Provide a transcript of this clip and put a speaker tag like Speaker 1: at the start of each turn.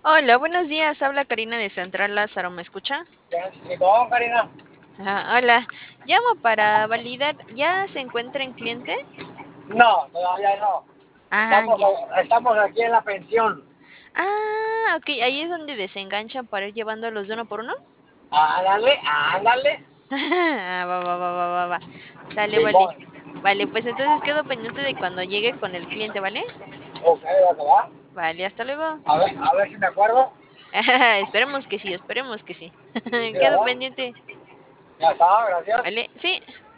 Speaker 1: Hola, buenos días. Habla Karina de Central Lázaro. ¿Me escucha?
Speaker 2: Simón, Karina.
Speaker 1: Hola. Llamo para validar. ¿Ya se encuentra en cliente?
Speaker 2: No, todavía no.
Speaker 1: Ah,
Speaker 2: Estamos,
Speaker 1: ya.
Speaker 2: estamos aquí en la pensión.
Speaker 1: Ok. Ahí es donde desenganchan para ir llevándolos de uno por uno.
Speaker 2: Ándale, ándale.
Speaker 1: Va. Sale, vale.
Speaker 2: Simón.
Speaker 1: Vale, pues entonces quedo pendiente de cuando llegue con el cliente, ¿vale?
Speaker 2: Ok, ¿va que va?
Speaker 1: Vale, hasta luego.
Speaker 2: A ver si me acuerdo.
Speaker 1: Esperemos que sí, esperemos que sí.
Speaker 2: Sí,
Speaker 1: Quedo
Speaker 2: ¿verdad?
Speaker 1: pendiente.
Speaker 2: Ya está, gracias.
Speaker 1: Vale, sí.